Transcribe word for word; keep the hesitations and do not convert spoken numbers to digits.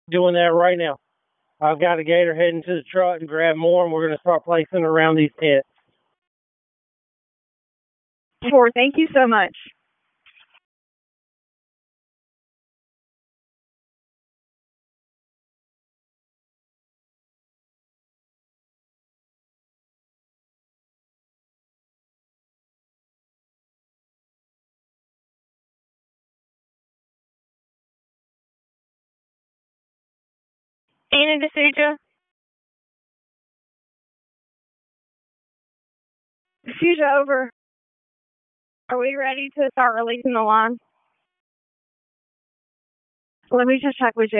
Doing that right now. I've got a gator heading to the truck and grab more, and we're going to start placing around these pits. Four, thank you so much. Anna DeSuja. DeSuja, over. Are we ready to start releasing the line? Let me just check with Jay.